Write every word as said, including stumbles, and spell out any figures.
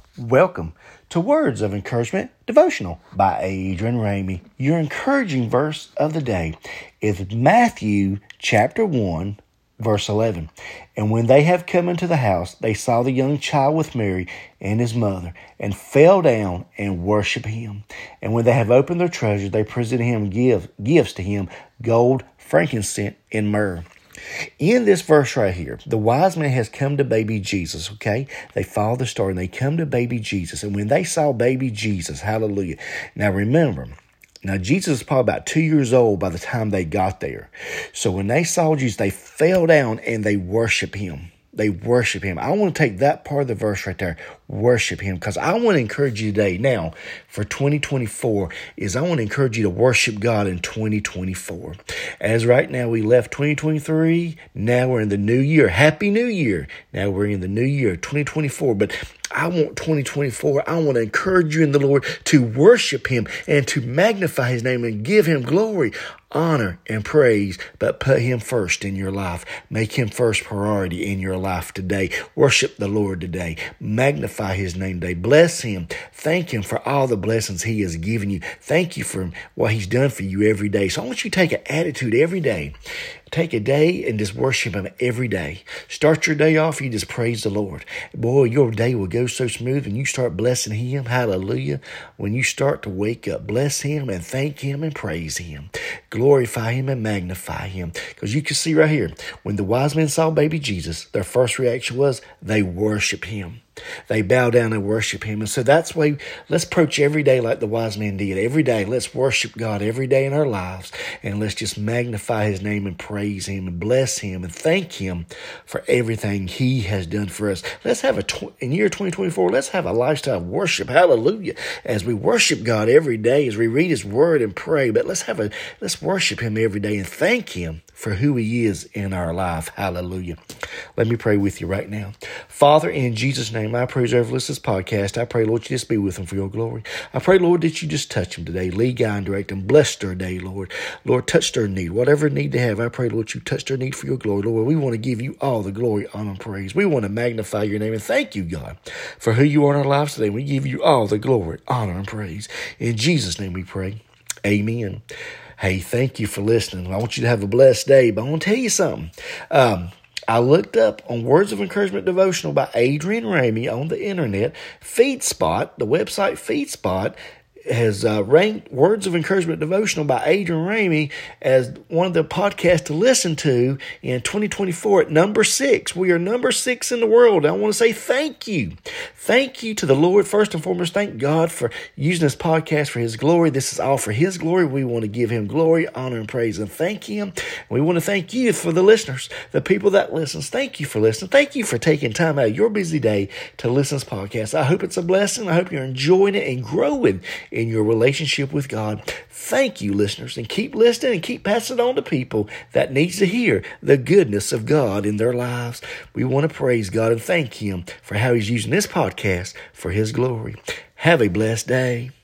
Welcome to Words of Encouragement Devotional by Adrian Ramey. Your encouraging verse of the day is Matthew chapter one, verse eleven. And when they have come into the house, they saw the young child with Mary and his mother, and fell down and worshipped him. And when they have opened their treasures, they presented him give, gifts to him, gold, frankincense, and myrrh. In this verse right here, the wise man has come to baby Jesus, okay? They follow the story and they come to baby Jesus. And when they saw baby Jesus, hallelujah. Now remember, now Jesus is probably about two years old by the time they got there. So when they saw Jesus, they fell down and they worship him. They worship him. I want to take that part of the verse right there, worship him, because I want to encourage you today now for twenty twenty-four is I want to encourage you to worship God in twenty twenty-four. As right now we left twenty twenty-three, now we're in the new year. Happy New Year. Now we're in the new year, twenty twenty-four. But I want twenty twenty-four, I want to encourage you in the Lord to worship him and to magnify his name and give him glory, honor, and praise, but put him first in your life. Make him first priority in your life today. Worship the Lord today. Magnify his name today. Bless him. Thank him for all the blessings he has given you. Thank you for what he's done for you every day. So I want you to take an attitude every day. Take a day and just worship him every day. Start your day off, you just praise the Lord. Boy, your day will go so smooth when you start blessing him. Hallelujah. When you start to wake up, bless him and thank him and praise him. Glorify him and magnify him. Because you can see right here, when the wise men saw baby Jesus, their first reaction was they worship him. They bow down and worship him. And so that's why let's approach every day like the wise men did. Every day, let's worship God every day in our lives. And let's just magnify his name and praise him and bless him and thank him for everything he has done for us. Let's have a, tw- in year twenty twenty-four, let's have a lifestyle of worship. Hallelujah. As we worship God every day, as we read his word and pray, but let's have a, let's worship him every day and thank him for who he is in our life. Hallelujah. Let me pray with you right now. Father, in Jesus' name, I pray over this podcast. I pray, Lord, you just be with them for your glory. I pray, Lord, that you just touch them today. Lead, guide, and direct them. Bless their day, Lord. Lord, touch their need. Whatever need they have, I pray, Lord, you touch their need for your glory. Lord, we want to give you all the glory, honor, and praise. We want to magnify your name and thank you, God, for who you are in our lives today. We give you all the glory, honor, and praise. In Jesus' name we pray. Amen. Hey, thank you for listening. I want you to have a blessed day, but I want to tell you something. Um, I looked up on Words of Encouragement Devotional by Adrian Ramey on the internet. FeedSpot, the website FeedSpot, has uh, ranked Words of Encouragement Devotional by Adrian Ramey as one of the podcasts to listen to in twenty twenty-four at number six. We are number six in the world. I want to say thank you. Thank you to the Lord. First and foremost, thank God for using this podcast for his glory. This is all for his glory. We want to give him glory, honor, and praise, and thank him. We want to thank you for the listeners, the people that listen. Thank you for listening. Thank you for taking time out of your busy day to listen to this podcast. I hope it's a blessing. I hope you're enjoying it and growing in your relationship with God. Thank you, listeners, and keep listening and keep passing it on to people that needs to hear the goodness of God in their lives. We want to praise God and thank him for how he's using this podcast for his glory. Have a blessed day.